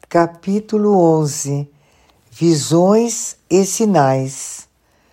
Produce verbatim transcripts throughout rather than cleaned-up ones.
Capítulo onze. Visões e sinais.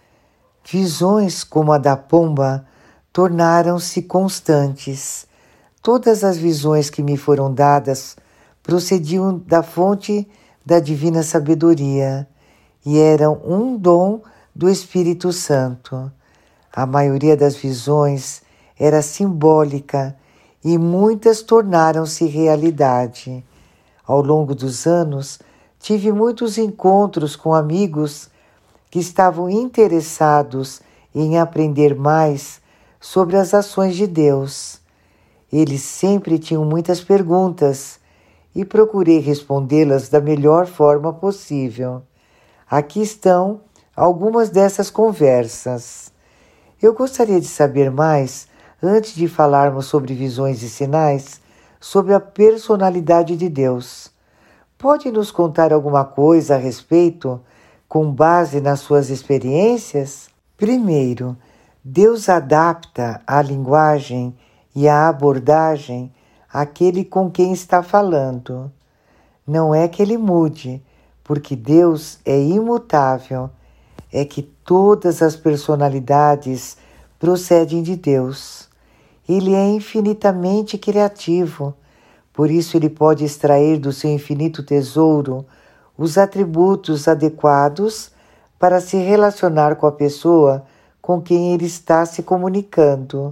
Visões como a da pomba tornaram-se constantes. Todas as visões que me foram dadas procediam da fonte da divina sabedoria e eram um dom do Espírito Santo. A maioria das visões era simbólica e muitas tornaram-se realidade. Ao longo dos anos, tive muitos encontros com amigos que estavam interessados em aprender mais sobre as ações de Deus. Eles sempre tinham muitas perguntas e procurei respondê-las da melhor forma possível. Aqui estão algumas dessas conversas. Eu gostaria de saber mais, antes de falarmos sobre visões e sinais, sobre a personalidade de Deus. Pode nos contar alguma coisa a respeito, com base nas suas experiências? Primeiro, Deus adapta a linguagem e a abordagem àquele com quem está falando. Não é que ele mude, porque Deus é imutável, é que todas as personalidades procedem de Deus. Ele é infinitamente criativo, por isso ele pode extrair do seu infinito tesouro os atributos adequados para se relacionar com a pessoa com quem ele está se comunicando.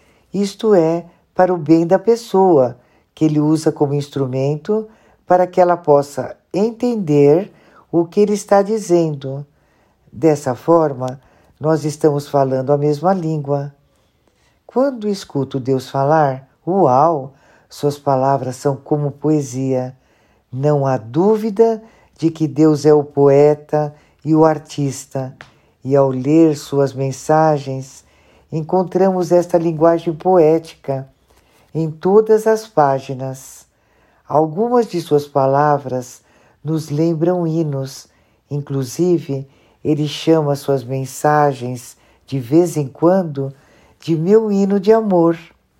Isto é, para o bem da pessoa, que ele usa como instrumento para que ela possa entender o que ele está dizendo. Dessa forma, nós estamos falando a mesma língua. Quando escuto Deus falar, uau, suas palavras são como poesia. Não há dúvida de que Deus é o poeta e o artista. E ao ler suas mensagens, encontramos esta linguagem poética em todas as páginas. Algumas de suas palavras nos lembram hinos. Inclusive, ele chama suas mensagens, de vez em quando, de meu hino de amor.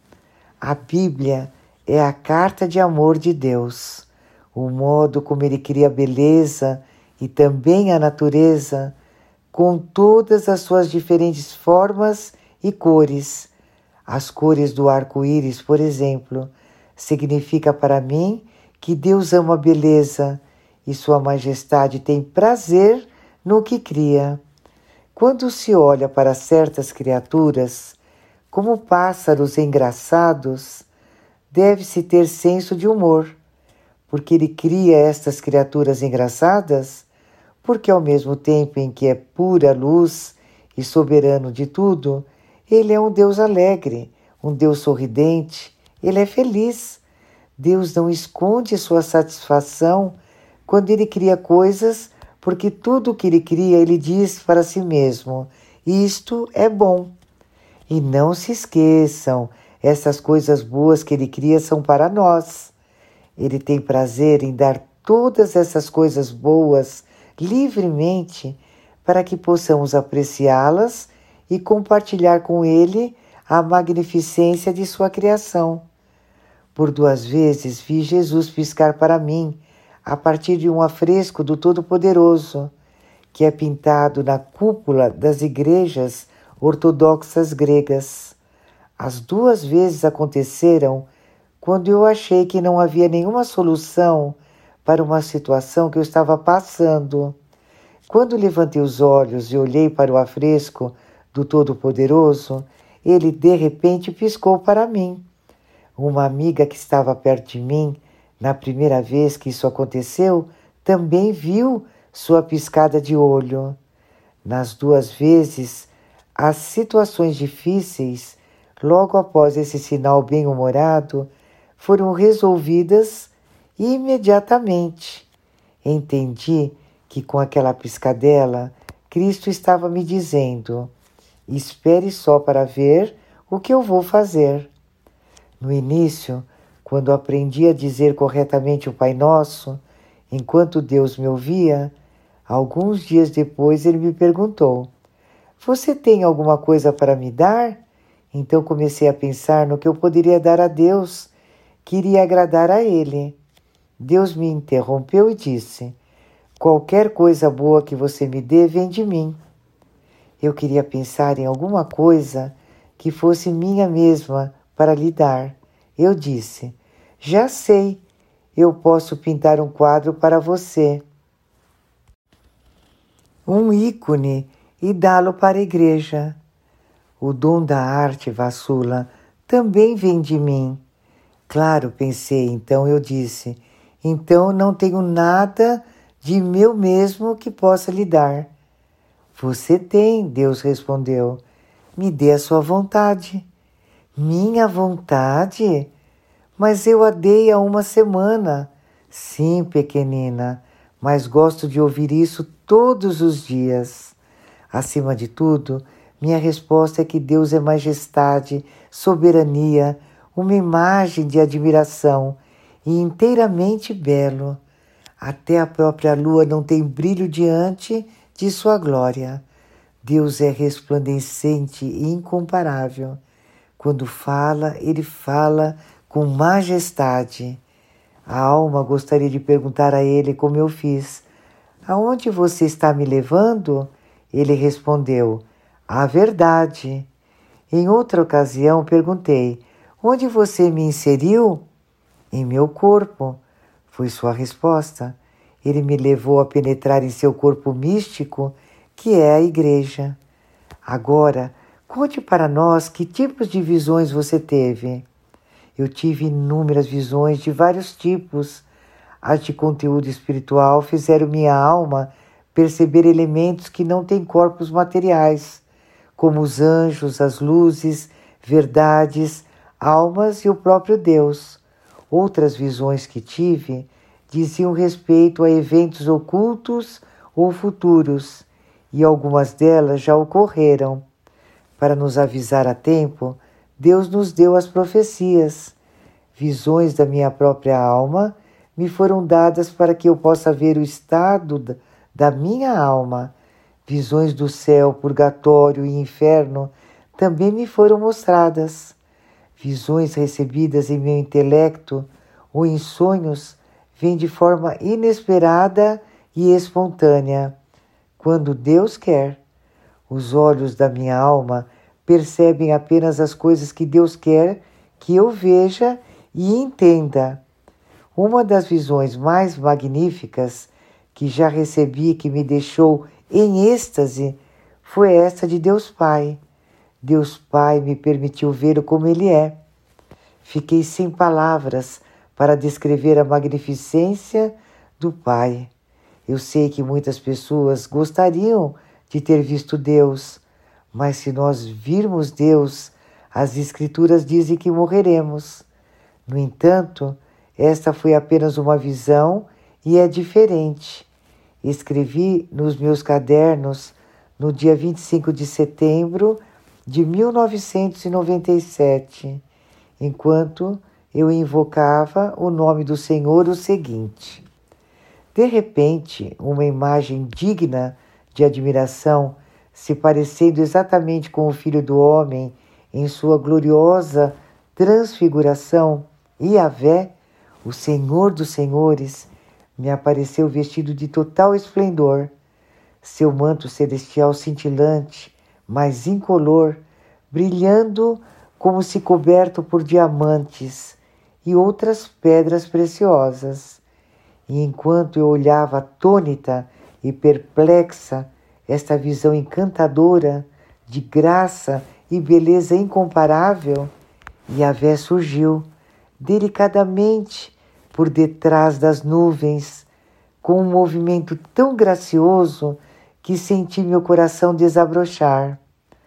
A Bíblia é a carta de amor de Deus. O modo como ele cria a beleza e também a natureza, com todas as suas diferentes formas e cores. As cores do arco-íris, por exemplo, significa para mim que Deus ama a beleza e Sua Majestade tem prazer no que cria. Quando se olha para certas criaturas, como pássaros engraçados, deve-se ter senso de humor, porque ele cria estas criaturas engraçadas, porque ao mesmo tempo em que é pura luz e soberano de tudo, ele é um Deus alegre, um Deus sorridente, ele é feliz. Deus não esconde sua satisfação quando ele cria coisas, porque tudo o que ele cria ele diz para si mesmo, isto é bom. E não se esqueçam, essas coisas boas que ele cria são para nós. Ele tem prazer em dar todas essas coisas boas livremente para que possamos apreciá-las e compartilhar com ele a magnificência de sua criação. Por duas vezes vi Jesus piscar para mim a partir de um afresco do Todo-Poderoso, que é pintado na cúpula das igrejas ortodoxas gregas. As duas vezes aconteceram quando eu achei que não havia nenhuma solução para uma situação que eu estava passando. Quando levantei os olhos e olhei para o afresco do Todo-Poderoso, ele de repente piscou para mim. Uma amiga que estava perto de mim, na primeira vez que isso aconteceu, também viu sua piscada de olho. Nas duas vezes, as situações difíceis, logo após esse sinal bem-humorado, foram resolvidas imediatamente. Entendi que com aquela piscadela, Cristo estava me dizendo: espere só para ver o que eu vou fazer. No início, quando aprendi a dizer corretamente o Pai Nosso, enquanto Deus me ouvia, alguns dias depois ele me perguntou: você tem alguma coisa para me dar? Então comecei a pensar no que eu poderia dar a Deus, que iria agradar a Ele. Deus me interrompeu e disse: qualquer coisa boa que você me dê vem de mim. Eu queria pensar em alguma coisa que fosse minha mesma para lhe dar. Eu disse: já sei, eu posso pintar um quadro para você, um ícone, e dá-lo para a igreja. O dom da arte, Vassula, também vem de mim. Claro, pensei, então eu disse: então não tenho nada de meu mesmo que possa lhe dar. Você tem, Deus respondeu. Me dê a sua vontade. Minha vontade? Mas eu a dei há uma semana. Sim, pequenina, mas gosto de ouvir isso todos os dias. Acima de tudo, minha resposta é que Deus é majestade, soberania, uma imagem de admiração e inteiramente belo. Até a própria lua não tem brilho diante de sua glória. Deus é resplandecente e incomparável. Quando fala, ele fala com majestade. A alma gostaria de perguntar a ele como eu fiz: aonde você está me levando? Ele respondeu: à verdade. Em outra ocasião perguntei: onde você me inseriu? Em meu corpo, foi sua resposta. Ele me levou a penetrar em seu corpo místico, que é a igreja. Agora, conte para nós que tipos de visões você teve. Eu tive inúmeras visões de vários tipos. As de conteúdo espiritual fizeram minha alma perceber elementos que não têm corpos materiais, como os anjos, as luzes, verdades, almas e o próprio Deus. Outras visões que tive diziam respeito a eventos ocultos ou futuros, e algumas delas já ocorreram. Para nos avisar a tempo, Deus nos deu as profecias. Visões da minha própria alma me foram dadas para que eu possa ver o estado da minha alma. Visões do céu, purgatório e inferno também me foram mostradas. Visões recebidas em meu intelecto ou em sonhos vêm de forma inesperada e espontânea, quando Deus quer. Os olhos da minha alma percebem apenas as coisas que Deus quer que eu veja e entenda. Uma das visões mais magníficas que já recebi, que me deixou em êxtase, foi esta de Deus Pai. Deus Pai me permitiu vê-lo como Ele é. Fiquei sem palavras para descrever a magnificência do Pai. Eu sei que muitas pessoas gostariam de ter visto Deus, mas se nós virmos Deus, as Escrituras dizem que morreremos. No entanto, esta foi apenas uma visão e é diferente. Escrevi nos meus cadernos no dia vinte e cinco de setembro de mil novecentos e noventa e sete, enquanto eu invocava o nome do Senhor, o seguinte: de repente, uma imagem digna de admiração, se parecendo exatamente com o Filho do Homem em sua gloriosa transfiguração, Yahvé, o Senhor dos Senhores, me apareceu vestido de total esplendor. Seu manto celestial cintilante, mas incolor, brilhando como se coberto por diamantes e outras pedras preciosas. E enquanto eu olhava atônita e perplexa esta visão encantadora de graça e beleza incomparável, Yahvé surgiu delicadamente por detrás das nuvens, com um movimento tão gracioso que senti meu coração desabrochar.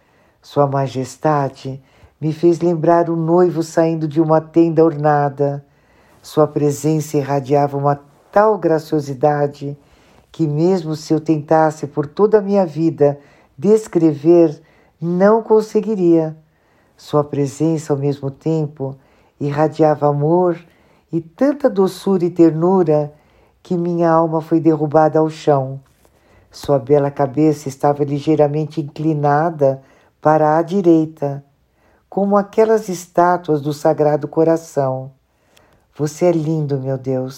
Sua Majestade me fez lembrar o noivo saindo de uma tenda ornada. Sua presença irradiava uma tal graciosidade que, mesmo se eu tentasse por toda a minha vida descrever, não conseguiria. Sua presença, ao mesmo tempo, irradiava amor e tanta doçura e ternura que minha alma foi derrubada ao chão. Sua bela cabeça estava ligeiramente inclinada para a direita, como aquelas estátuas do Sagrado Coração. Você é lindo, meu Deus,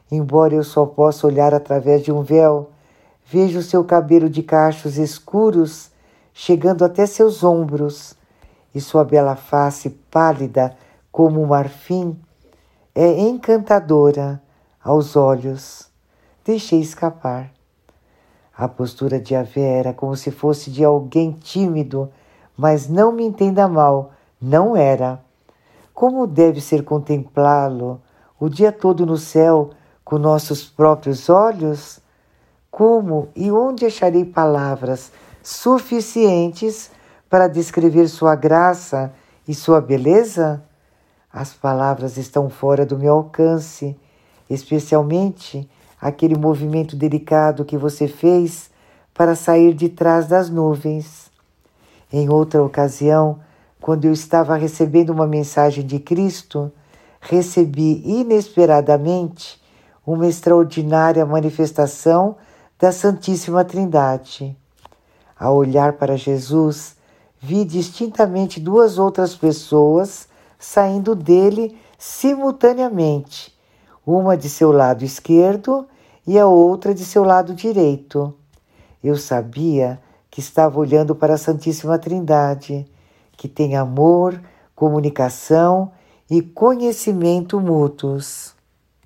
embora eu só possa olhar através de um véu, vejo seu cabelo de cachos escuros chegando até seus ombros, e sua bela face pálida como um marfim é encantadora aos olhos. Deixei escapar. A postura de Yahvé era como se fosse de alguém tímido, mas não me entenda mal, não era. Como deve ser contemplá-lo o dia todo no céu com nossos próprios olhos? Como e onde acharei palavras suficientes para descrever sua graça e sua beleza? As palavras estão fora do meu alcance, especialmente aquele movimento delicado que você fez para sair de trás das nuvens. Em outra ocasião, quando eu estava recebendo uma mensagem de Cristo, recebi inesperadamente uma extraordinária manifestação da Santíssima Trindade. Ao olhar para Jesus, vi distintamente duas outras pessoas saindo dele simultaneamente, uma de seu lado esquerdo e a outra de seu lado direito. Eu sabia que estava olhando para a Santíssima Trindade, que tem amor, comunicação e conhecimento mútuos.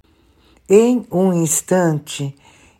Em um instante,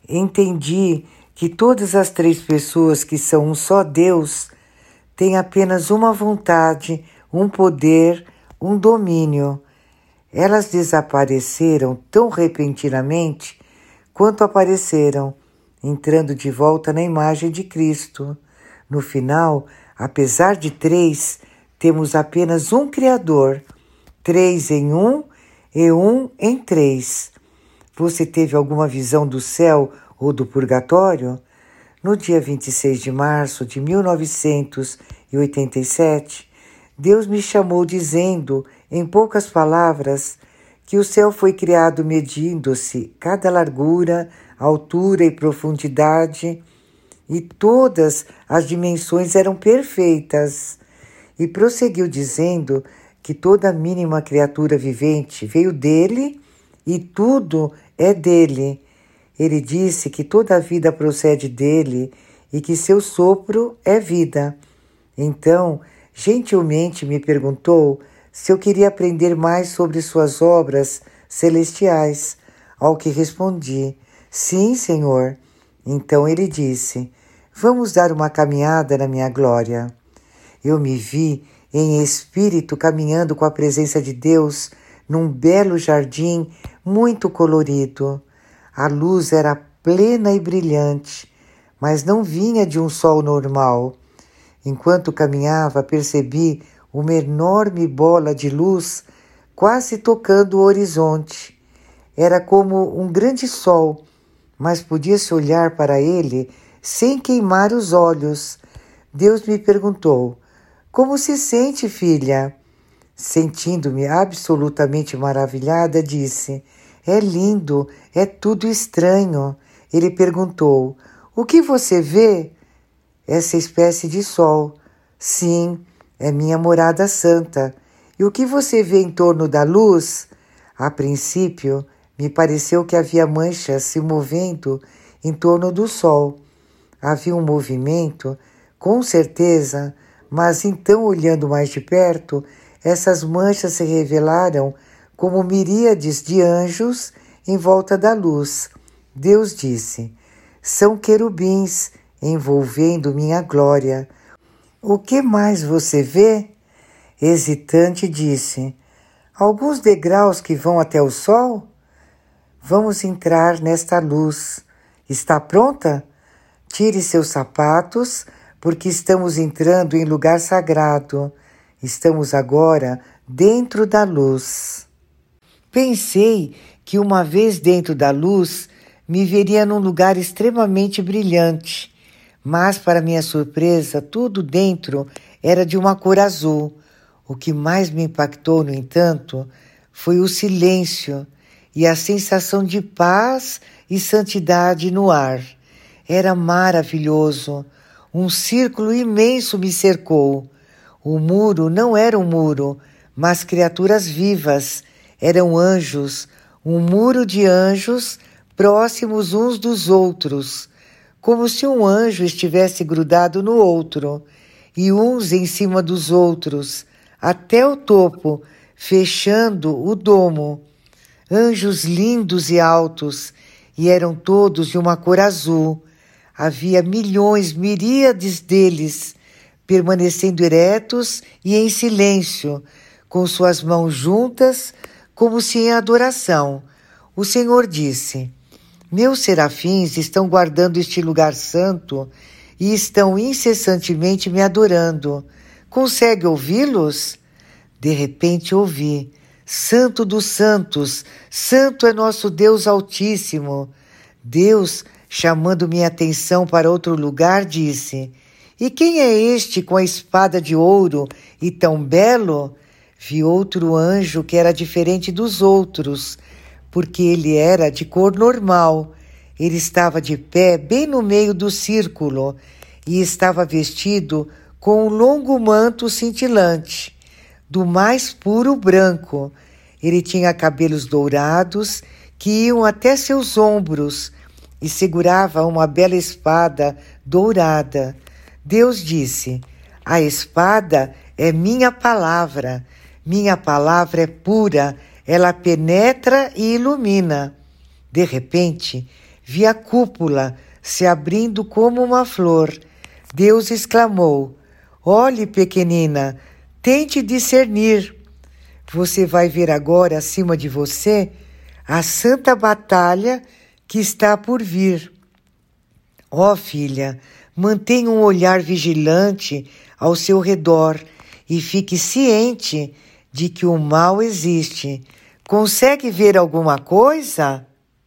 entendi que todas as três pessoas que são um só Deus têm apenas uma vontade, um poder, um domínio. Elas desapareceram tão repentinamente quanto apareceram, entrando de volta na imagem de Cristo. No final, apesar de três, temos apenas um Criador, três em um e um em três. Você teve alguma visão do céu ou do purgatório? No dia vinte e seis de março de mil novecentos e oitenta e sete, Deus me chamou dizendo, em poucas palavras, que o céu foi criado medindo-se cada largura, altura e profundidade, e todas as dimensões eram perfeitas. E prosseguiu dizendo que toda mínima criatura vivente veio dele e tudo é dele. Ele disse que toda a vida procede dele e que seu sopro é vida. Então, gentilmente me perguntou se eu queria aprender mais sobre suas obras celestiais, ao que respondi, sim, Senhor. Então ele disse, vamos dar uma caminhada na minha glória. Eu me vi em espírito caminhando com a presença de Deus num belo jardim muito colorido. A luz era plena e brilhante, mas não vinha de um sol normal. Enquanto caminhava, percebi uma enorme bola de luz quase tocando o horizonte. Era como um grande sol, mas podia-se olhar para ele sem queimar os olhos. Deus me perguntou, como se sente, filha? Sentindo-me absolutamente maravilhada, disse, é lindo, é tudo estranho. Ele perguntou, o que você vê? Essa espécie de sol. Sim, é minha morada santa. E o que você vê em torno da luz? A princípio, me pareceu que havia manchas se movendo em torno do sol. Havia um movimento, com certeza, mas então, olhando mais de perto, essas manchas se revelaram como miríades de anjos em volta da luz. Deus disse, são querubins envolvendo minha glória. O que mais você vê? Hesitante disse, alguns degraus que vão até o sol? Vamos entrar nesta luz. Está pronta? Tire seus sapatos, porque estamos entrando em lugar sagrado. Estamos agora dentro da luz. Pensei que uma vez dentro da luz, me veria num lugar extremamente brilhante, mas, para minha surpresa, tudo dentro era de uma cor azul. O que mais me impactou, no entanto, foi o silêncio e a sensação de paz e santidade no ar. Era maravilhoso. Um círculo imenso me cercou. O muro não era um muro, mas criaturas vivas. Eram anjos, um muro de anjos próximos uns dos outros, como se um anjo estivesse grudado no outro, e uns em cima dos outros, até o topo, fechando o domo. Anjos lindos e altos, e eram todos de uma cor azul. Havia milhões, miríades deles, permanecendo eretos e em silêncio, com suas mãos juntas, como se em adoração. O Senhor disse: meus serafins estão guardando este lugar santo e estão incessantemente me adorando. Consegue ouvi-los? De repente ouvi: Santo dos santos, santo é nosso Deus Altíssimo. Deus, chamando minha atenção para outro lugar, disse: e quem é este com a espada de ouro e tão belo? Vi outro anjo que era diferente dos outros, porque ele era de cor normal. Ele estava de pé bem no meio do círculo e estava vestido com um longo manto cintilante, do mais puro branco. Ele tinha cabelos dourados que iam até seus ombros e segurava uma bela espada dourada. Deus disse: a espada é minha palavra. Minha palavra é pura, ela penetra e ilumina. De repente, vi a cúpula se abrindo como uma flor. Deus exclamou: olhe, pequenina, tente discernir. Você vai ver agora acima de você a santa batalha que está por vir. Ó filha, mantenha um olhar vigilante ao seu redor e fique ciente de que o mal existe. Consegue ver alguma coisa?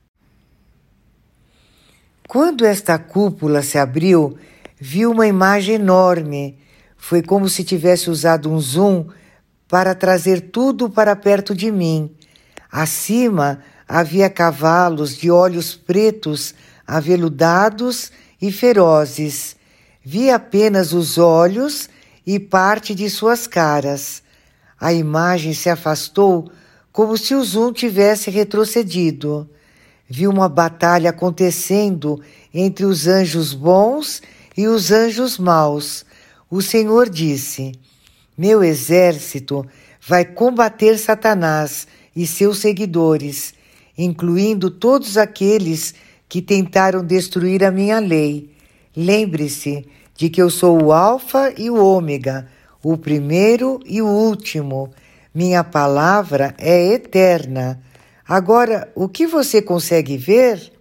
Quando esta cúpula se abriu, vi uma imagem enorme. Foi como se tivesse usado um zoom para trazer tudo para perto de mim. Acima havia cavalos de olhos pretos, aveludados e ferozes. Vi apenas os olhos e parte de suas caras. A imagem se afastou como se o zoom tivesse retrocedido. Vi uma batalha acontecendo entre os anjos bons e os anjos maus. O Senhor disse: meu exército vai combater Satanás e seus seguidores, incluindo todos aqueles que tentaram destruir a minha lei. Lembre-se de que eu sou o Alfa e o Ômega, o primeiro e o último. Minha palavra é eterna. Agora, o que você consegue ver?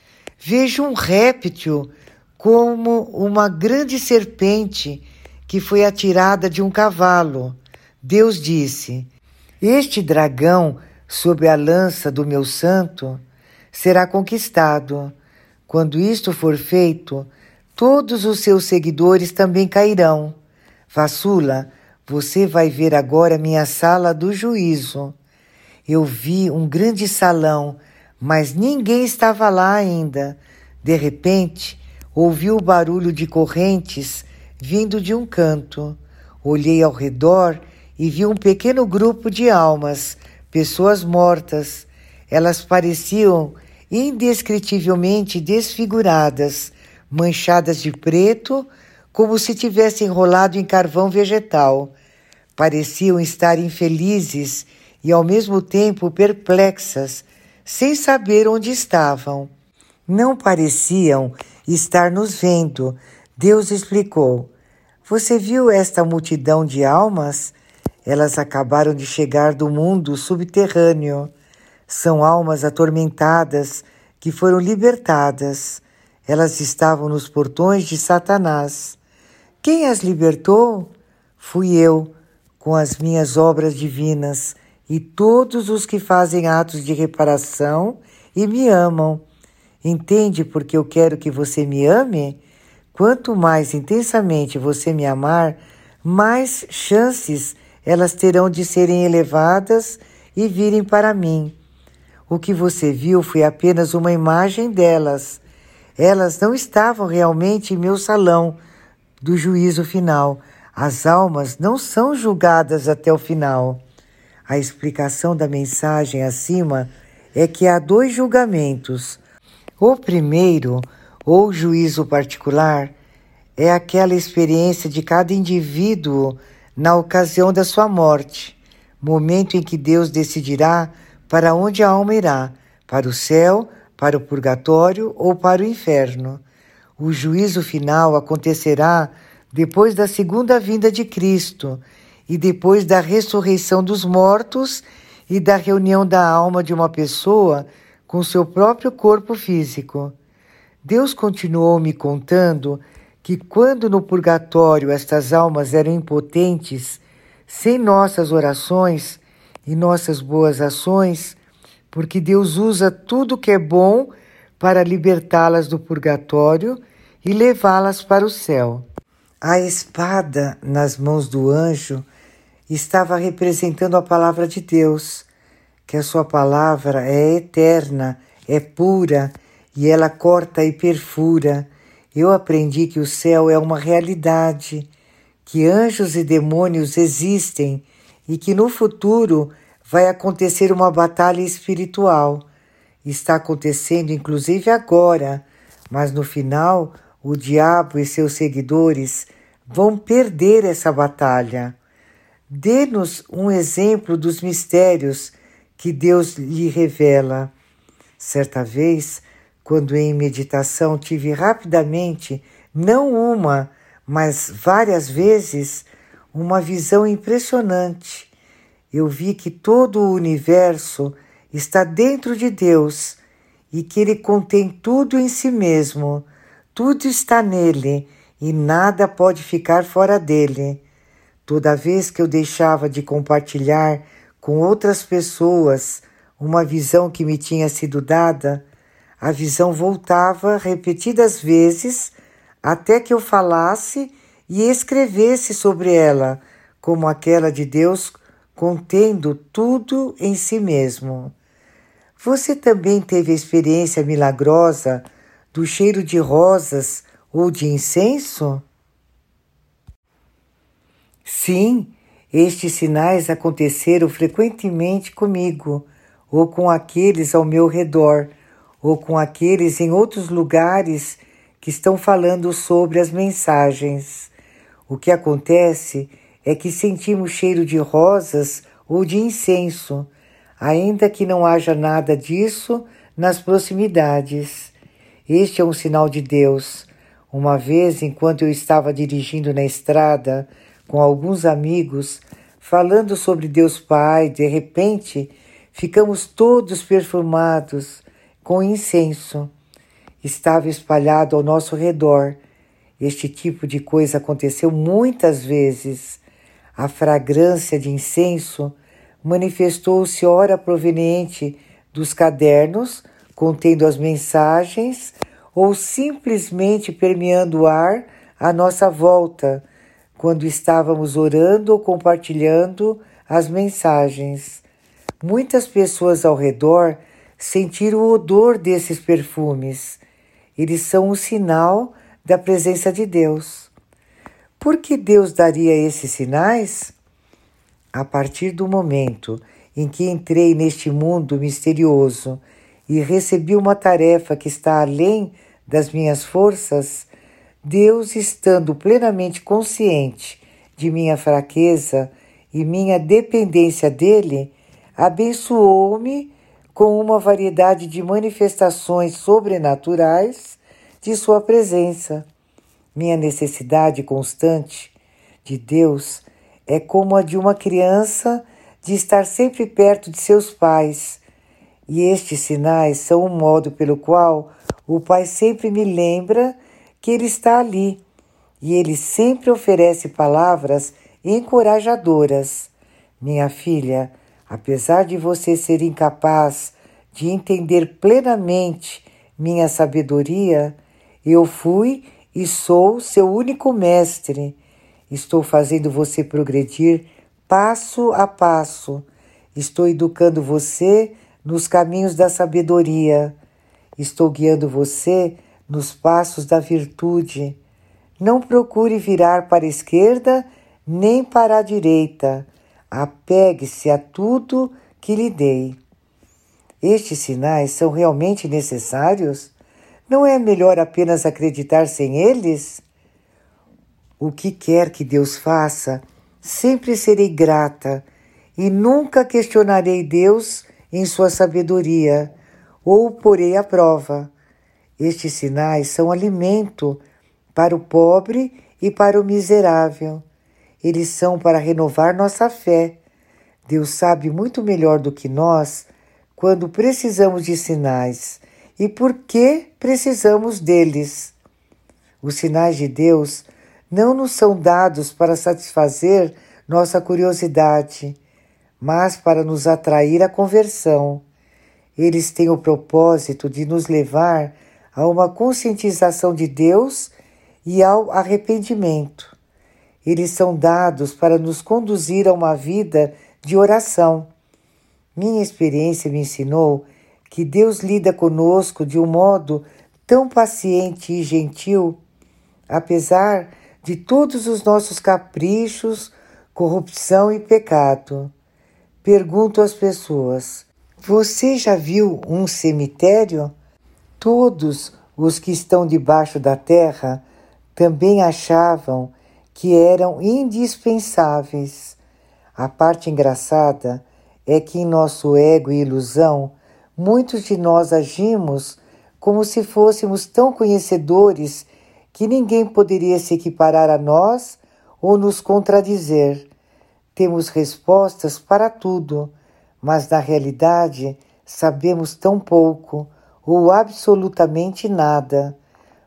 Vejo um réptil como uma grande serpente que foi atirada de um cavalo. Deus disse: este dragão, sob a lança do meu santo, será conquistado. Quando isto for feito, todos os seus seguidores também cairão. Vassula, você vai ver agora minha sala do juízo. Eu vi um grande salão, mas ninguém estava lá ainda. De repente, ouvi o barulho de correntes vindo de um canto. Olhei ao redor e vi um pequeno grupo de almas, pessoas mortas. Elas pareciam indescritivelmente desfiguradas, manchadas de preto, como se tivessem enrolado em carvão vegetal. Pareciam estar infelizes e ao mesmo tempo perplexas, sem saber onde estavam. Não pareciam estar nos vendo. Deus explicou: você viu esta multidão de almas? Elas acabaram de chegar do mundo subterrâneo. São almas atormentadas que foram libertadas. Elas estavam nos portões de Satanás. Quem as libertou? Fui eu, com as minhas obras divinas, e todos os que fazem atos de reparação e me amam. Entende porque eu quero que você me ame? Quanto mais intensamente você me amar, mais chances elas terão de serem elevadas e virem para mim. O que você viu foi apenas uma imagem delas. Elas não estavam realmente em meu salão do juízo final. As almas não são julgadas até o final. A explicação da mensagem acima é que há dois julgamentos. O primeiro, ou juízo particular, é aquela experiência de cada indivíduo na ocasião da sua morte, momento em que Deus decidirá para onde a alma irá, para o céu, para o purgatório ou para o inferno. O juízo final acontecerá depois da segunda vinda de Cristo e depois da ressurreição dos mortos e da reunião da alma de uma pessoa com seu próprio corpo físico. Deus continuou me contando que quando no purgatório estas almas eram impotentes, sem nossas orações e nossas boas ações, porque Deus usa tudo que é bom para libertá-las do purgatório e levá-las para o céu. A espada nas mãos do anjo estava representando a palavra de Deus, que a sua palavra é eterna, é pura, e ela corta e perfura. Eu aprendi que o céu é uma realidade, que anjos e demônios existem e que no futuro vai acontecer uma batalha espiritual. Está acontecendo inclusive agora, mas no final o diabo e seus seguidores vão perder essa batalha. Dê-nos um exemplo dos mistérios que Deus lhe revela. Certa vez, quando em meditação tive rapidamente, não uma, mas várias vezes, uma visão impressionante. Eu vi que todo o universo está dentro de Deus e que Ele contém tudo em si mesmo. Tudo está nele e nada pode ficar fora dele. Toda vez que eu deixava de compartilhar com outras pessoas uma visão que me tinha sido dada, a visão voltava repetidas vezes até que eu falasse e escrevesse sobre ela, como aquela de Deus contendo tudo em si mesmo. Você também teve a experiência milagrosa do cheiro de rosas ou de incenso? Sim, estes sinais aconteceram frequentemente comigo, ou com aqueles ao meu redor, ou com aqueles em outros lugares que estão falando sobre as mensagens. O que acontece é que sentimos cheiro de rosas ou de incenso, ainda que não haja nada disso nas proximidades. Este é um sinal de Deus. Uma vez, enquanto eu estava dirigindo na estrada com alguns amigos, falando sobre Deus Pai, de repente, ficamos todos perfumados com incenso. Estava espalhado ao nosso redor. Este tipo de coisa aconteceu muitas vezes. A fragrância de incenso manifestou-se ora proveniente dos cadernos contendo as mensagens ou simplesmente permeando o ar à nossa volta, quando estávamos orando ou compartilhando as mensagens. Muitas pessoas ao redor sentiram o odor desses perfumes. Eles são um sinal da presença de Deus. Por que Deus daria esses sinais? A partir do momento em que entrei neste mundo misterioso e recebi uma tarefa que está além das minhas forças, Deus, estando plenamente consciente de minha fraqueza e minha dependência dele, abençoou-me com uma variedade de manifestações sobrenaturais de sua presença. Minha necessidade constante de Deus é como a de uma criança de estar sempre perto de seus pais, e estes sinais são um modo pelo qual o Pai sempre me lembra que Ele está ali, e Ele sempre oferece palavras encorajadoras. Minha filha, apesar de você ser incapaz de entender plenamente minha sabedoria, eu fui e sou seu único mestre. Estou fazendo você progredir passo a passo. Estou educando você nos caminhos da sabedoria. Estou guiando você nos passos da virtude. Não procure virar para a esquerda nem para a direita. Apegue-se a tudo que lhe dei. Estes sinais são realmente necessários? Não é melhor apenas acreditar sem eles? O que quer que Deus faça, sempre serei grata e nunca questionarei Deus em sua sabedoria ou o porei à prova. Estes sinais são alimento para o pobre e para o miserável. Eles são para renovar nossa fé. Deus sabe muito melhor do que nós quando precisamos de sinais e por que precisamos deles. Os sinais de Deus não nos são dados para satisfazer nossa curiosidade, mas para nos atrair à conversão. Eles têm o propósito de nos levar a uma conscientização de Deus e ao arrependimento. Eles são dados para nos conduzir a uma vida de oração. Minha experiência me ensinou que Deus lida conosco de um modo tão paciente e gentil, apesar de todos os nossos caprichos, corrupção e pecado. Pergunto às pessoas: você já viu um cemitério? Todos os que estão debaixo da terra também achavam que eram indispensáveis. A parte engraçada é que em nosso ego e ilusão, muitos de nós agimos como se fôssemos tão conhecedores que ninguém poderia se equiparar a nós ou nos contradizer. Temos respostas para tudo, mas na realidade sabemos tão pouco ou absolutamente nada.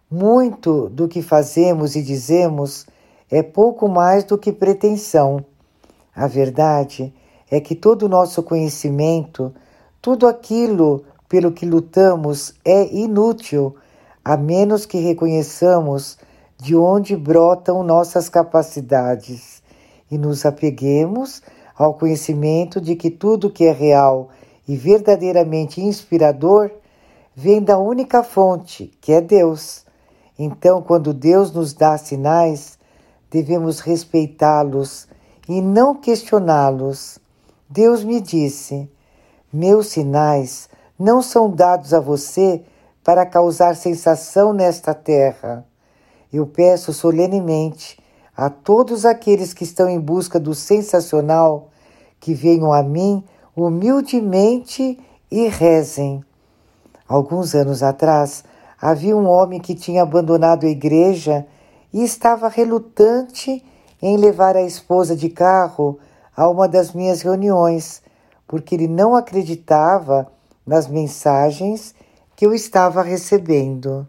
Muito do que fazemos e dizemos é pouco mais do que pretensão. A verdade é que todo o nosso conhecimento, tudo aquilo pelo que lutamos é inútil, a menos que reconheçamos de onde brotam nossas capacidades e nos apeguemos ao conhecimento de que tudo que é real e verdadeiramente inspirador vem da única fonte, que é Deus. Então, quando Deus nos dá sinais, devemos respeitá-los e não questioná-los. Deus me disse: meus sinais não são dados a você para causar sensação nesta terra. Eu peço solenemente a todos aqueles que estão em busca do sensacional que venham a mim humildemente e rezem. Alguns anos atrás, havia um homem que tinha abandonado a igreja e estava relutante em levar a esposa de carro a uma das minhas reuniões, porque ele não acreditava nas mensagens que eu estava recebendo.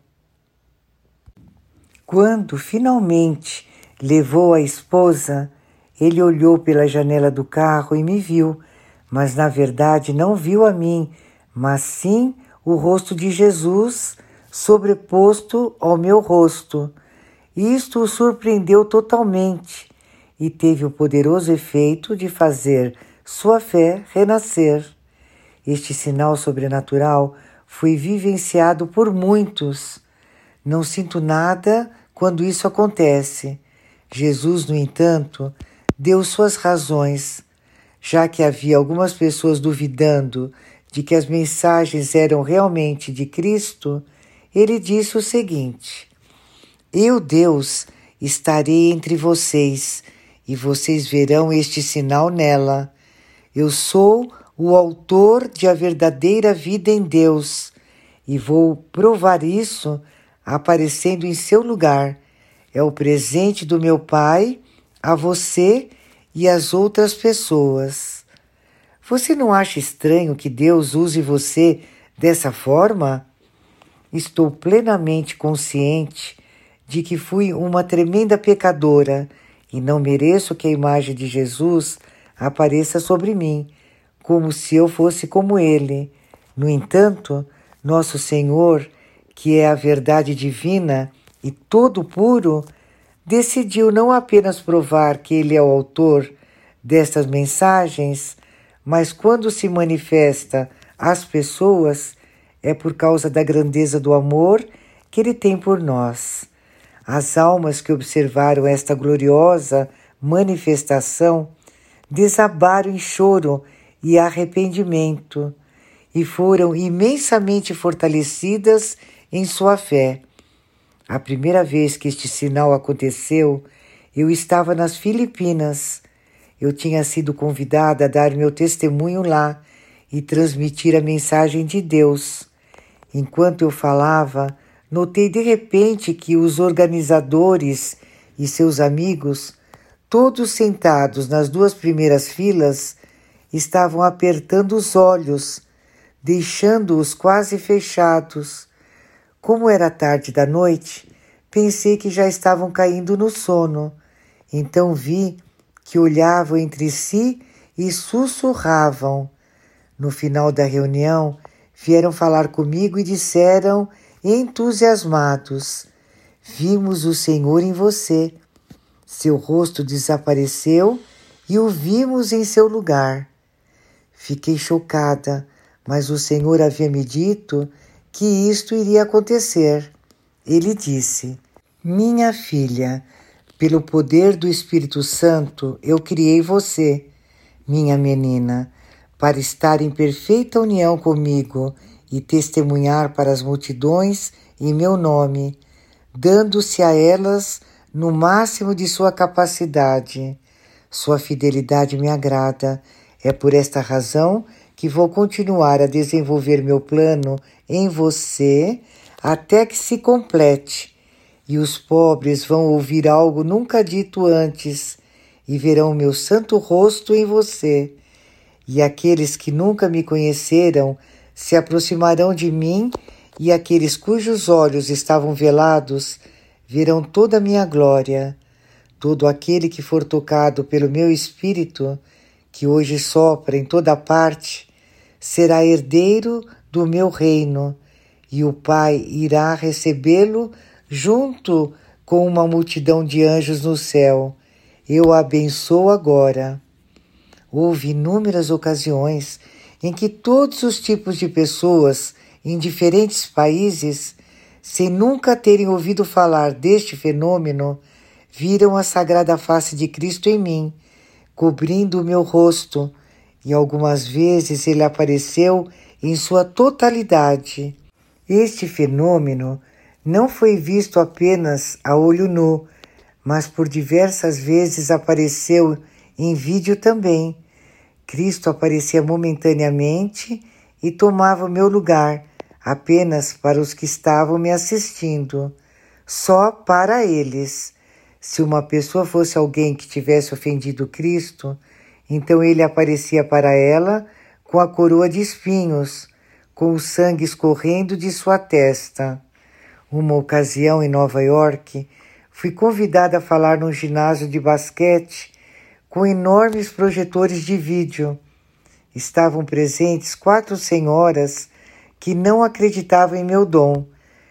Quando finalmente levou a esposa, ele olhou pela janela do carro e me viu, mas na verdade não viu a mim, mas sim o rosto de Jesus sobreposto ao meu rosto. Isto o surpreendeu totalmente e teve o poderoso efeito de fazer sua fé renascer. Este sinal sobrenatural foi vivenciado por muitos. Não sinto nada quando isso acontece. Jesus, no entanto, deu suas razões. Já que havia algumas pessoas duvidando de que as mensagens eram realmente de Cristo, ele disse o seguinte: eu, Deus, estarei entre vocês, e vocês verão este sinal nela. Eu sou o autor de a verdadeira vida em Deus, e vou provar isso aparecendo em seu lugar. É o presente do meu Pai a você e às outras pessoas. Você não acha estranho que Deus use você dessa forma? Estou plenamente consciente de que fui uma tremenda pecadora e não mereço que a imagem de Jesus apareça sobre mim, como se eu fosse como Ele. No entanto, nosso Senhor, que é a verdade divina e todo puro, decidiu não apenas provar que Ele é o autor destas mensagens, mas quando se manifesta às pessoas, é por causa da grandeza do amor que Ele tem por nós. As almas que observaram esta gloriosa manifestação desabaram em choro e arrependimento, e foram imensamente fortalecidas em sua fé. A primeira vez que este sinal aconteceu, eu estava nas Filipinas. Eu tinha sido convidada a dar meu testemunho lá e transmitir a mensagem de Deus. Enquanto eu falava, notei de repente que os organizadores e seus amigos, todos sentados nas duas primeiras filas, estavam apertando os olhos, deixando-os quase fechados. Como era tarde da noite, pensei que já estavam caindo no sono. Então vi que olhavam entre si e sussurravam. No final da reunião, vieram falar comigo e disseram, entusiasmados, vimos o Senhor em você. Seu rosto desapareceu e o vimos em seu lugar. Fiquei chocada, mas o Senhor havia me dito que isto iria acontecer. Ele disse, minha filha, pelo poder do Espírito Santo, eu criei você, minha menina, para estar em perfeita união comigo e testemunhar para as multidões em meu nome, dando-se a elas no máximo de sua capacidade. Sua fidelidade me agrada. É por esta razão que vou continuar a desenvolver meu plano em você até que se complete. E os pobres vão ouvir algo nunca dito antes e verão meu santo rosto em você. E aqueles que nunca me conheceram se aproximarão de mim, e aqueles cujos olhos estavam velados verão toda a minha glória. Todo aquele que for tocado pelo meu Espírito, que hoje sopra em toda parte, será herdeiro do meu reino, e o Pai irá recebê-lo junto com uma multidão de anjos no céu. Eu o abençoo agora. Houve inúmeras ocasiões em que todos os tipos de pessoas em diferentes países, sem nunca terem ouvido falar deste fenômeno, viram a sagrada face de Cristo em mim, cobrindo o meu rosto, e algumas vezes ele apareceu em sua totalidade. Este fenômeno não foi visto apenas a olho nu, mas por diversas vezes apareceu em vídeo também. Cristo aparecia momentaneamente e tomava o meu lugar, apenas para os que estavam me assistindo, só para eles. Se uma pessoa fosse alguém que tivesse ofendido Cristo, então ele aparecia para ela com a coroa de espinhos, com o sangue escorrendo de sua testa. Uma ocasião em Nova York, fui convidada a falar num ginásio de basquete com enormes projetores de vídeo. Estavam presentes quatro senhoras que não acreditavam em meu dom,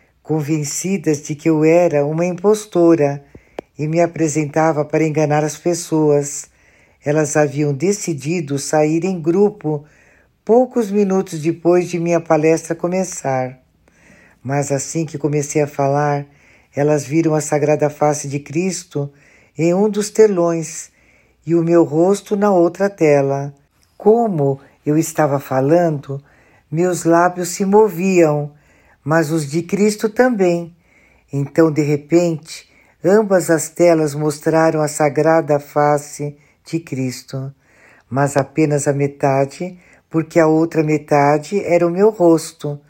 convencidas de que eu era uma impostora e me apresentava para enganar as pessoas. Elas haviam decidido sair em grupo poucos minutos depois de minha palestra começar. Mas assim que comecei a falar, elas viram a sagrada face de Cristo em um dos telões e o meu rosto na outra tela. Como eu estava falando, meus lábios se moviam, mas os de Cristo também. Então, de repente, ambas as telas mostraram a sagrada face de Cristo, mas apenas a metade, porque a outra metade era o meu rosto.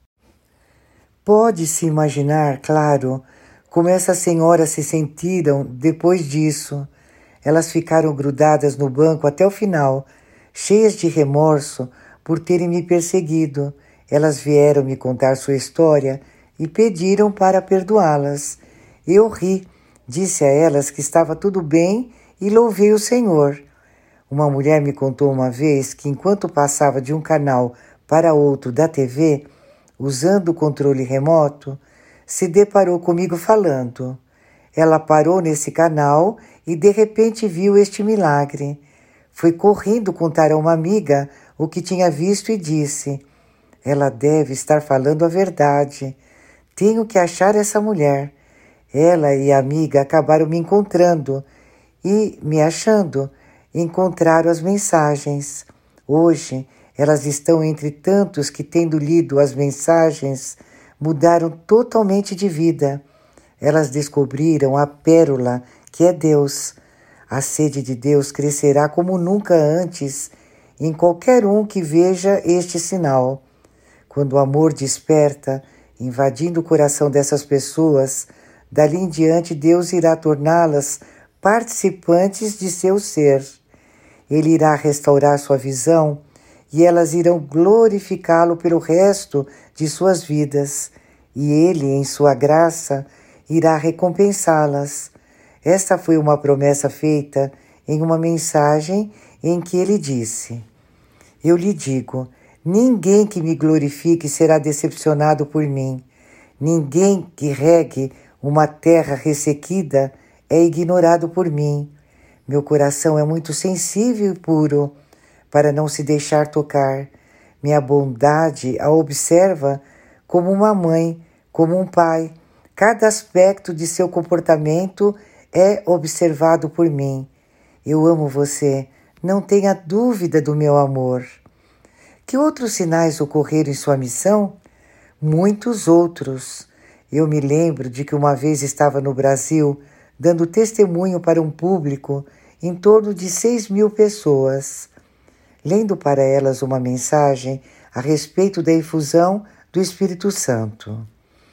Pode-se imaginar, claro, como essas senhoras se sentiram depois disso. Elas ficaram grudadas no banco até o final, cheias de remorso por terem me perseguido. Elas vieram me contar sua história e pediram para perdoá-las. Eu ri, disse a elas que estava tudo bem e louvei o Senhor. Uma mulher me contou uma vez que, enquanto passava de um canal para outro da T V, usando o controle remoto, se deparou comigo falando. Ela parou nesse canal e de repente viu este milagre. Foi correndo contar a uma amiga o que tinha visto e disse: ela deve estar falando a verdade. Tenho que achar essa mulher. Ela e a amiga acabaram me encontrando e, me achando, encontraram as mensagens. Hoje, Elas estão entre tantos que, tendo lido as mensagens, mudaram totalmente de vida. Elas descobriram a pérola que é Deus. A sede de Deus crescerá como nunca antes em qualquer um que veja este sinal. Quando o amor desperta, invadindo o coração dessas pessoas, dali em diante Deus irá torná-las participantes de seu ser. Ele irá restaurar sua visão e elas irão glorificá-lo pelo resto de suas vidas, e ele, em sua graça, irá recompensá-las. Esta foi uma promessa feita em uma mensagem em que ele disse: Eu lhe digo, ninguém que me glorifique será decepcionado por mim. Ninguém que regue uma terra ressequida é ignorado por mim. Meu coração é muito sensível e puro para não se deixar tocar. Minha bondade a observa como uma mãe, como um pai. Cada aspecto de seu comportamento é observado por mim. Eu amo você, não tenha dúvida do meu amor. Que outros sinais ocorreram em sua missão? Muitos outros. Eu me lembro de que uma vez estava no Brasil dando testemunho para um público em torno de seis mil pessoas, lendo para elas uma mensagem a respeito da efusão do Espírito Santo.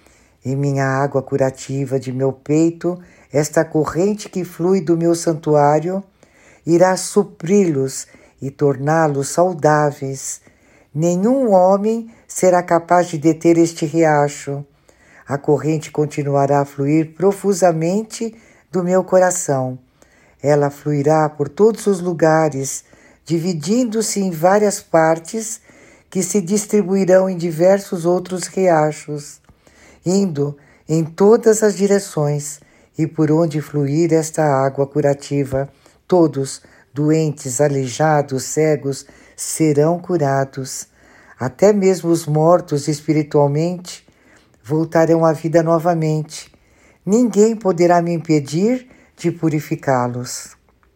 Em minha água curativa de meu peito, esta corrente que flui do meu santuário irá supri-los e torná-los saudáveis. Nenhum homem será capaz de deter este riacho. A corrente continuará a fluir profusamente do meu coração. Ela fluirá por todos os lugares, dividindo-se em várias partes que se distribuirão em diversos outros riachos, indo em todas as direções, e por onde fluir esta água curativa, todos, doentes, aleijados, cegos, serão curados. Até mesmo os mortos espiritualmente voltarão à vida novamente. Ninguém poderá me impedir de purificá-los.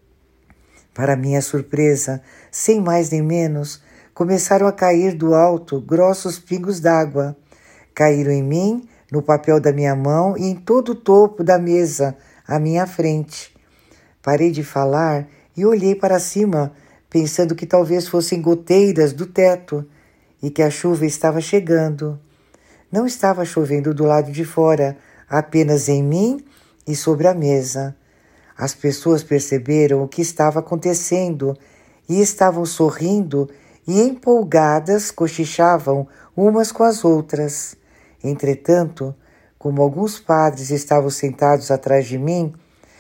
Para minha surpresa, sem mais nem menos, começaram a cair do alto grossos pingos d'água. Caíram em mim, no papel da minha mão e em todo o topo da mesa à minha frente. Parei de falar e olhei para cima, pensando que talvez fossem goteiras do teto e que a chuva estava chegando. Não estava chovendo do lado de fora, apenas em mim e sobre a mesa. As pessoas perceberam o que estava acontecendo e estavam sorrindo e empolgadas cochichavam umas com as outras. Entretanto, como alguns padres estavam sentados atrás de mim,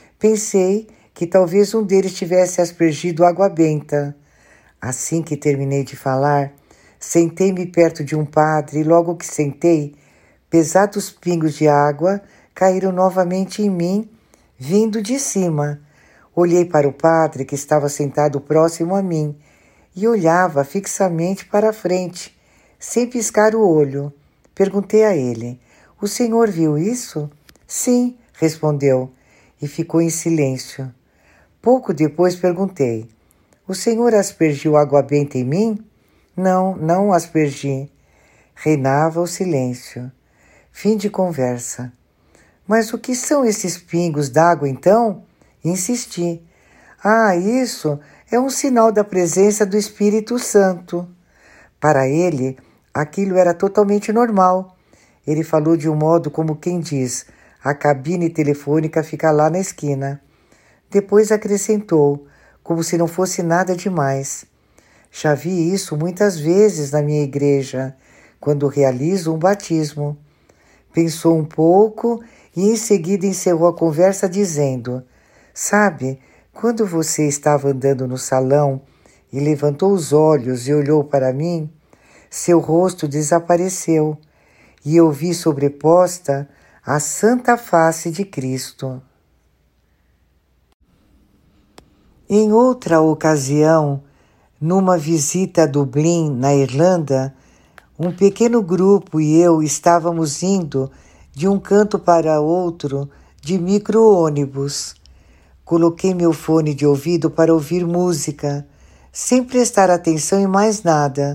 pensei que talvez um deles tivesse aspergido água benta. Assim que terminei de falar, sentei-me perto de um padre e logo que sentei, pesados pingos de água caíram novamente em mim, vindo de cima. Olhei para o padre que estava sentado próximo a mim e olhava fixamente para a frente, sem piscar o olho. Perguntei a ele: "O senhor viu isso?" "Sim", respondeu, e ficou em silêncio. Pouco depois perguntei: "O senhor aspergiu água benta em mim?" "Não, não aspergi." Reinava o silêncio. Fim de conversa. "Mas o que são esses pingos d'água, então?" Insisti. "Ah, isso é um sinal da presença do Espírito Santo." Para ele, aquilo era totalmente normal. Ele falou de um modo como quem diz: "A cabine telefônica fica lá na esquina." Depois acrescentou, como se não fosse nada demais: "Já vi isso muitas vezes na minha igreja, quando realizo um batismo." Pensou um pouco e em seguida encerrou a conversa dizendo: "Sabe, quando você estava andando no salão e levantou os olhos e olhou para mim, seu rosto desapareceu e eu vi sobreposta a santa face de Cristo." Em outra ocasião, numa visita a Dublin, na Irlanda, um pequeno grupo e eu estávamos indo de um canto para outro de micro-ônibus. Coloquei meu fone de ouvido para ouvir música. sem prestar atenção em mais nada,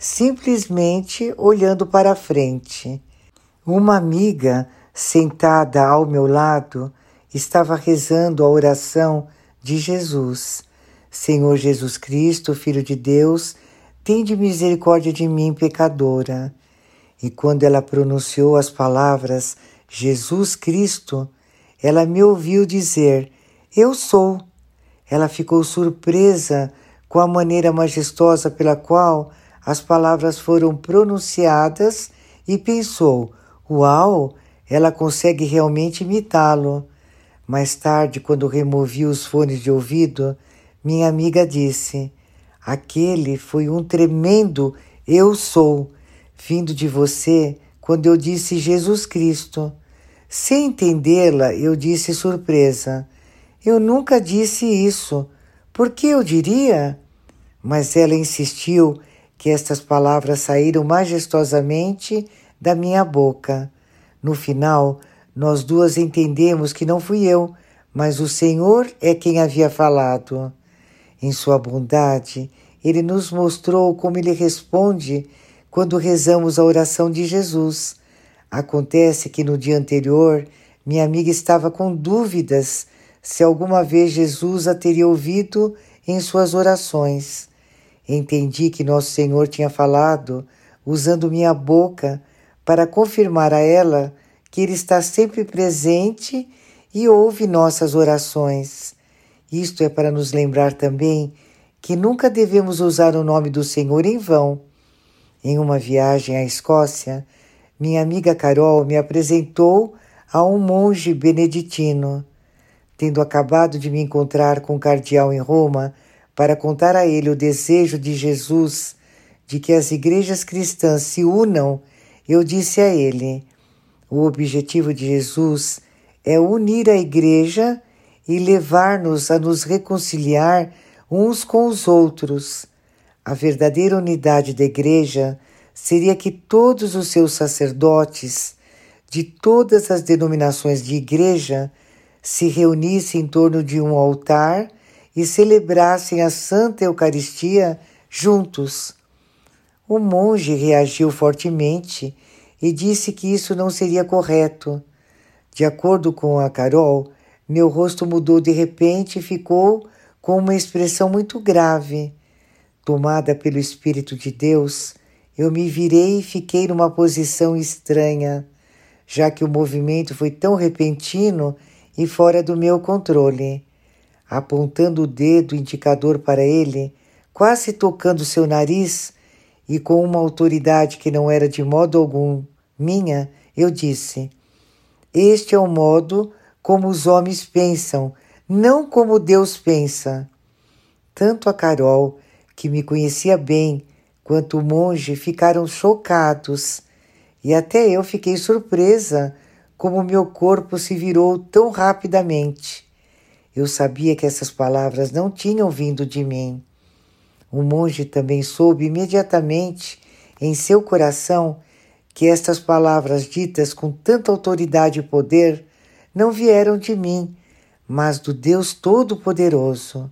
simplesmente olhando para a frente. Uma amiga, sentada ao meu lado, estava rezando a oração de Jesus. Senhor Jesus Cristo, Filho de Deus, tende misericórdia de mim, pecadora. E quando ela pronunciou as palavras Jesus Cristo, ela me ouviu dizer, eu sou. Ela ficou surpresa com a maneira majestosa pela qual as palavras foram pronunciadas e pensou, uau, ela consegue realmente imitá-lo. Mais tarde, quando removi os fones de ouvido, minha amiga disse, aquele foi um tremendo eu sou, vindo de você quando eu disse Jesus Cristo. Sem entendê-la, eu disse surpresa, eu nunca disse isso, por que eu diria? Mas ela insistiu que estas palavras saíram majestosamente da minha boca. No final, nós duas entendemos que não fui eu, mas o Senhor é quem havia falado. Em sua bondade, Ele nos mostrou como Ele responde quando rezamos a oração de Jesus. Acontece que no dia anterior, minha amiga estava com dúvidas se alguma vez Jesus a teria ouvido em suas orações. Entendi que Nosso Senhor tinha falado, usando minha boca, para confirmar a ela que Ele está sempre presente e ouve nossas orações. Isto é para nos lembrar também que nunca devemos usar o nome do Senhor em vão. Em uma viagem à Escócia, minha amiga Carol me apresentou a um monge beneditino. Tendo acabado de me encontrar com o cardeal em Roma para contar a ele o desejo de Jesus de que as igrejas cristãs se unam, eu disse a ele, o objetivo de Jesus é unir a igreja e levar-nos a nos reconciliar uns com os outros. A verdadeira unidade da igreja seria que todos os seus sacerdotes, de todas as denominações de igreja, se reunissem em torno de um altar e celebrassem a Santa Eucaristia juntos. O monge reagiu fortemente e disse que isso não seria correto. De acordo com a Carol, meu rosto mudou de repente e ficou com uma expressão muito grave. Tomada pelo Espírito de Deus, eu me virei e fiquei numa posição estranha, já que o movimento foi tão repentino e fora do meu controle. Apontando o dedo indicador para ele, quase tocando seu nariz, e com uma autoridade que não era de modo algum minha, eu disse, este é o modo como os homens pensam, não como Deus pensa. Tanto a Carol, que me conhecia bem, quanto o monge ficaram chocados, e até eu fiquei surpresa como meu corpo se virou tão rapidamente. Eu sabia que essas palavras não tinham vindo de mim. O monge também soube imediatamente em seu coração que estas palavras ditas com tanta autoridade e poder não vieram de mim, mas do Deus Todo-Poderoso.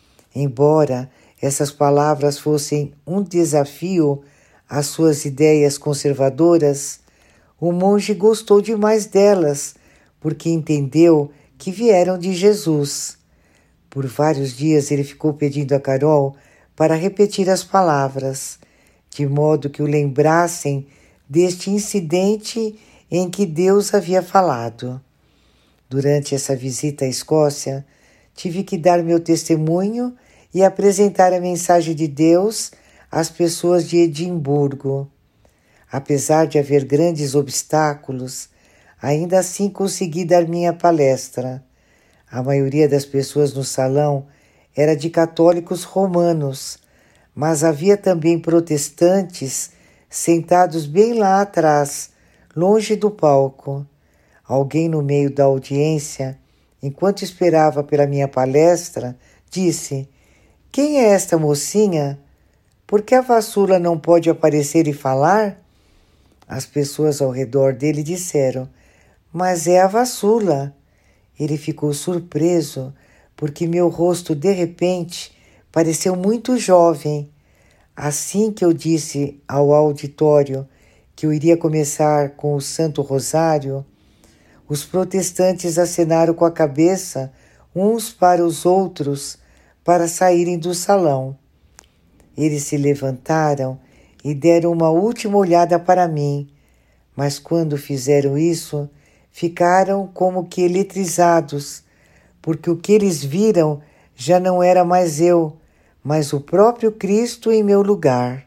Embora essas palavras fossem um desafio às suas ideias conservadoras, o monge gostou demais delas, porque entendeu que vieram de Jesus. Por vários dias ele ficou pedindo a Carol para repetir as palavras, de modo que o lembrassem deste incidente em que Deus havia falado. Durante essa visita à Escócia, tive que dar meu testemunho e apresentar a mensagem de Deus às pessoas de Edimburgo. Apesar de haver grandes obstáculos, ainda assim consegui dar minha palestra. A maioria das pessoas no salão era de católicos romanos, mas havia também protestantes sentados bem lá atrás, longe do palco. Alguém no meio da audiência, enquanto esperava pela minha palestra, disse, quem é esta mocinha? Por que a Vassula não pode aparecer e falar? As pessoas ao redor dele disseram, mas é a Vassula. Ele ficou surpreso, porque meu rosto, de repente, pareceu muito jovem. Assim que eu disse ao auditório que eu iria começar com o Santo Rosário, os protestantes acenaram com a cabeça uns para os outros para saírem do salão. Eles se levantaram e deram uma última olhada para mim, mas quando fizeram isso, ficaram como que eletrizados, porque o que eles viram já não era mais eu, mas o próprio Cristo em meu lugar.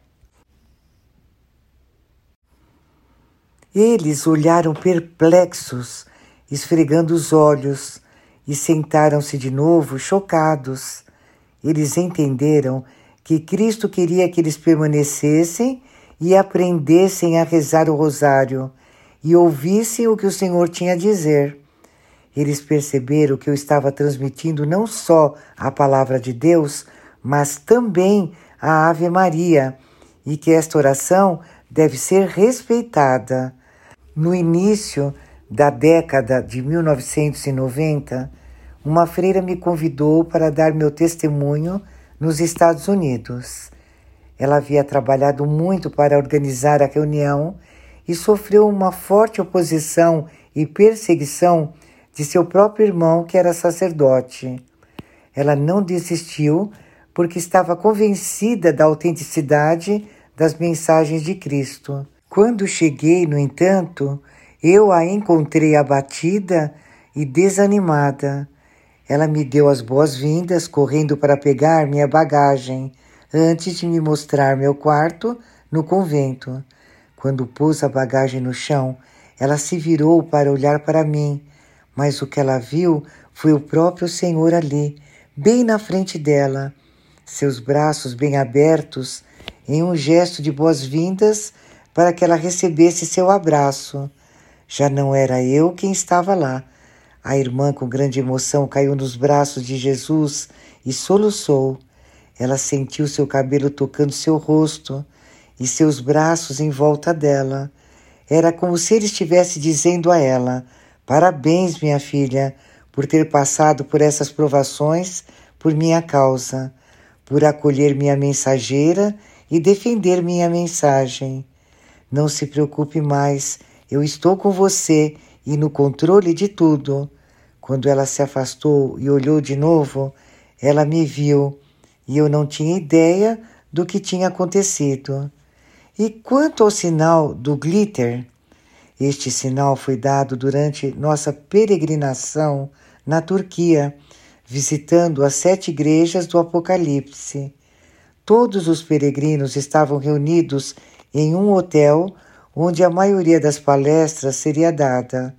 Eles olharam perplexos, esfregando os olhos, e sentaram-se de novo, chocados. Eles entenderam que Cristo queria que eles permanecessem e aprendessem a rezar o rosário e ouvissem o que o Senhor tinha a dizer. Eles perceberam que eu estava transmitindo não só a palavra de Deus, mas também a Ave Maria, e que esta oração deve ser respeitada. No início da década de mil novecentos e noventa, uma freira me convidou para dar meu testemunho nos Estados Unidos. Ela havia trabalhado muito para organizar a reunião e sofreu uma forte oposição e perseguição de seu próprio irmão, que era sacerdote. Ela não desistiu porque estava convencida da autenticidade das mensagens de Cristo. Quando cheguei, no entanto, eu a encontrei abatida e desanimada. Ela me deu as boas-vindas, correndo para pegar minha bagagem, antes de me mostrar meu quarto no convento. Quando pôs a bagagem no chão, ela se virou para olhar para mim, mas o que ela viu foi o próprio Senhor ali, bem na frente dela, seus braços bem abertos, em um gesto de boas-vindas para que ela recebesse seu abraço. Já não era eu quem estava lá. A irmã, com grande emoção, caiu nos braços de Jesus e soluçou. Ela sentiu seu cabelo tocando seu rosto e seus braços em volta dela. Era como se ele estivesse dizendo a ela: parabéns, minha filha, por ter passado por essas provações por minha causa, por acolher minha mensageira e defender minha mensagem. Não se preocupe mais, eu estou com você e no controle de tudo. Quando ela se afastou e olhou de novo, ela me viu e eu não tinha ideia do que tinha acontecido. E quanto ao sinal do glitter, este sinal foi dado durante nossa peregrinação na Turquia, visitando as sete igrejas do Apocalipse. Todos os peregrinos estavam reunidos em um hotel onde a maioria das palestras seria dada.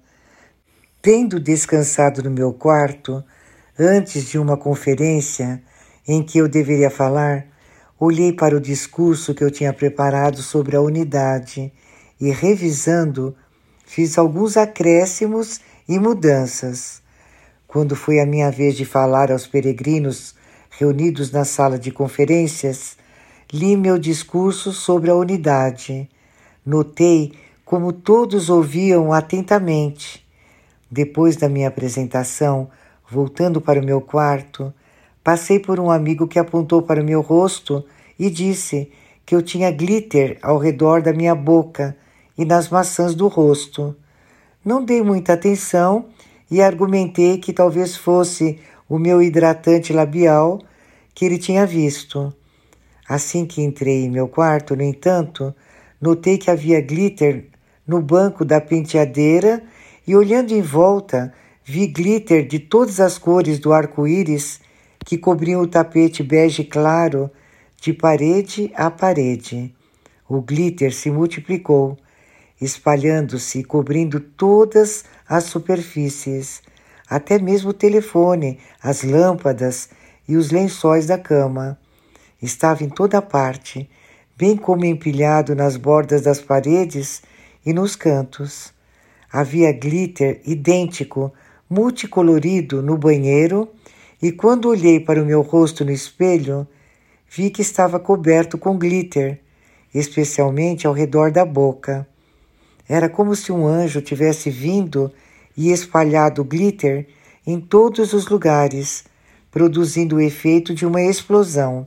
Tendo descansado no meu quarto, antes de uma conferência em que eu deveria falar, olhei para o discurso que eu tinha preparado sobre a unidade e, revisando, fiz alguns acréscimos e mudanças. Quando foi a minha vez de falar aos peregrinos reunidos na sala de conferências, li meu discurso sobre a unidade. Notei como todos ouviam atentamente. Depois da minha apresentação, voltando para o meu quarto, passei por um amigo que apontou para o meu rosto e disse que eu tinha glitter ao redor da minha boca e nas maçãs do rosto. Não dei muita atenção e argumentei que talvez fosse o meu hidratante labial que ele tinha visto. Assim que entrei em meu quarto, no entanto, notei que havia glitter no banco da penteadeira e, olhando em volta, vi glitter de todas as cores do arco-íris que cobriam o tapete bege claro de parede a parede. O glitter se multiplicou, espalhando-se e cobrindo todas as superfícies, até mesmo o telefone, as lâmpadas e os lençóis da cama. Estava em toda parte, bem como empilhado nas bordas das paredes e nos cantos. Havia glitter idêntico, multicolorido no banheiro, e quando olhei para o meu rosto no espelho, vi que estava coberto com glitter, especialmente ao redor da boca. Era como se um anjo tivesse vindo e espalhado glitter em todos os lugares, produzindo o efeito de uma explosão.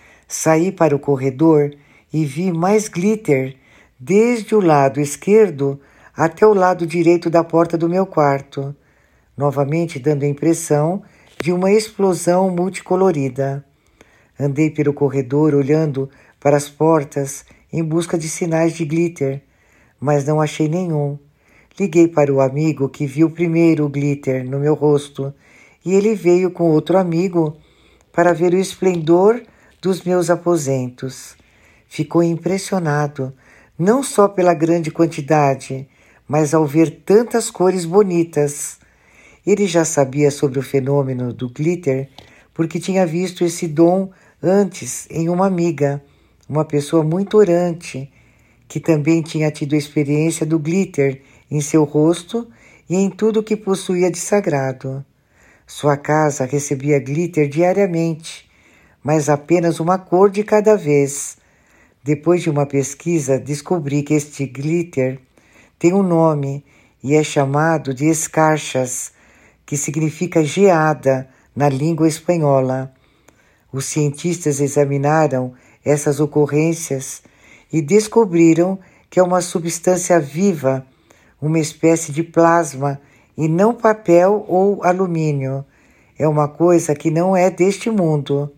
Saí para o corredor e vi mais glitter desde o lado esquerdo até o lado direito da porta do meu quarto, novamente dando a impressão de uma explosão multicolorida. Andei pelo corredor olhando para as portas em busca de sinais de glitter, mas não achei nenhum. Liguei para o amigo que viu primeiro o glitter no meu rosto e ele veio com outro amigo para ver o esplendor dos meus aposentos. Ficou impressionado, não só pela grande quantidade, mas ao ver tantas cores bonitas. Ele já sabia sobre o fenômeno do glitter porque tinha visto esse dom antes em uma amiga, uma pessoa muito orante, que também tinha tido a experiência do glitter em seu rosto e em tudo que possuía de sagrado. Sua casa recebia glitter diariamente, mas apenas uma cor de cada vez. Depois de uma pesquisa, descobri que este glitter tem um nome e é chamado de escarchas, que significa geada na língua espanhola. Os cientistas examinaram essas ocorrências e descobriram que é uma substância viva, uma espécie de plasma e não papel ou alumínio. É uma coisa que não é deste mundo.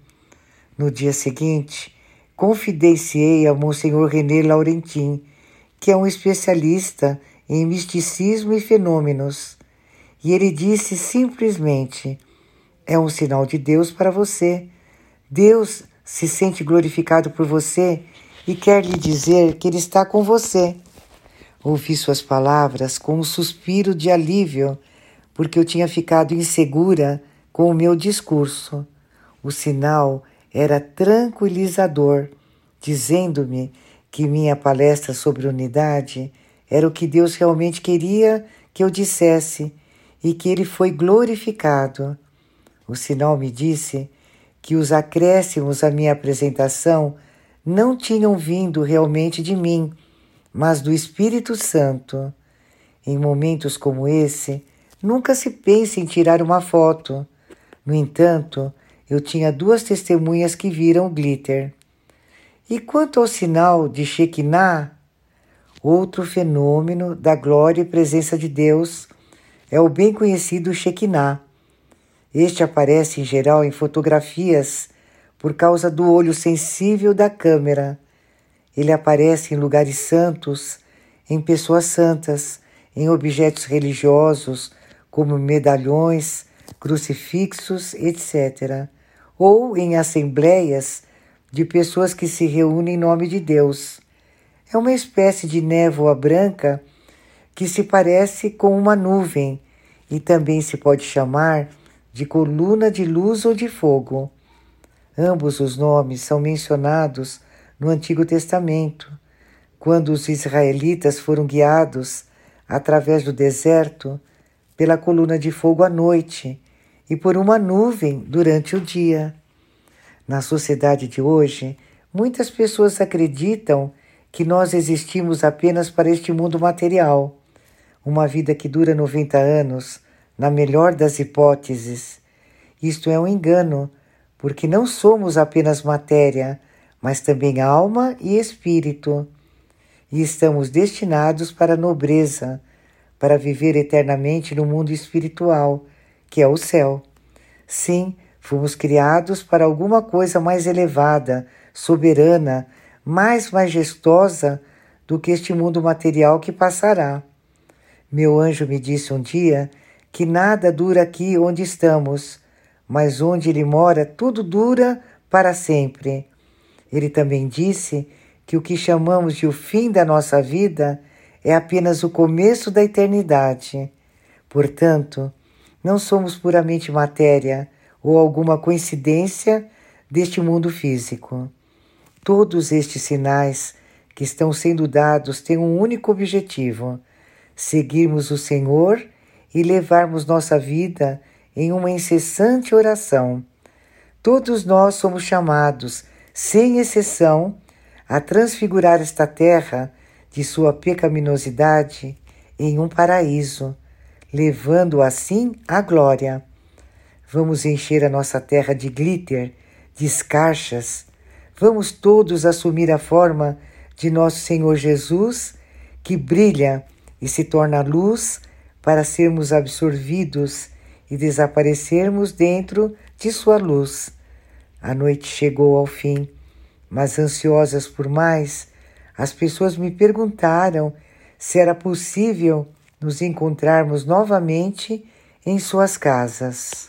No dia seguinte, confidenciei a Monsenhor René Laurentin, que é um especialista em misticismo e fenômenos, e ele disse simplesmente: é um sinal de Deus para você. Deus se sente glorificado por você e quer lhe dizer que Ele está com você. Ouvi suas palavras com um suspiro de alívio, porque eu tinha ficado insegura com o meu discurso. O sinal era tranquilizador, dizendo-me que minha palestra sobre unidade era o que Deus realmente queria que eu dissesse e que Ele foi glorificado. O sinal me disse que os acréscimos à minha apresentação não tinham vindo realmente de mim, mas do Espírito Santo. Em momentos como esse, nunca se pensa em tirar uma foto. No entanto, eu tinha duas testemunhas que viram o glitter. E quanto ao sinal de Shekinah, outro fenômeno da glória e presença de Deus é o bem conhecido Shekinah. Este aparece em geral em fotografias por causa do olho sensível da câmera. Ele aparece em lugares santos, em pessoas santas, em objetos religiosos como medalhões, crucifixos, etcétera, ou em assembleias de pessoas que se reúnem em nome de Deus. É uma espécie de névoa branca que se parece com uma nuvem e também se pode chamar de coluna de luz ou de fogo. Ambos os nomes são mencionados no Antigo Testamento, quando os israelitas foram guiados através do deserto pela coluna de fogo à noite e por uma nuvem durante o dia. Na sociedade de hoje, muitas pessoas acreditam que nós existimos apenas para este mundo material, uma vida que dura noventa anos, na melhor das hipóteses. Isto é um engano, porque não somos apenas matéria, mas também alma e espírito. E estamos destinados para a nobreza, para viver eternamente no mundo espiritual, que é o céu. Sim, fomos criados para alguma coisa mais elevada, soberana, mais majestosa do que este mundo material que passará. Meu anjo me disse um dia que nada dura aqui onde estamos, mas onde ele mora tudo dura para sempre. Ele também disse que o que chamamos de o fim da nossa vida é apenas o começo da eternidade. Portanto, não somos puramente matéria ou alguma coincidência deste mundo físico. Todos estes sinais que estão sendo dados têm um único objetivo: seguirmos o Senhor e levarmos nossa vida em uma incessante oração. Todos nós somos chamados, sem exceção, a transfigurar esta terra de sua pecaminosidade em um paraíso, levando assim a glória. Vamos encher a nossa terra de glitter, de escarchas. Vamos todos assumir a forma de nosso Senhor Jesus, que brilha e se torna luz para sermos absorvidos e desaparecermos dentro de sua luz. A noite chegou ao fim, mas ansiosas por mais, as pessoas me perguntaram se era possível nos encontrarmos novamente em suas casas.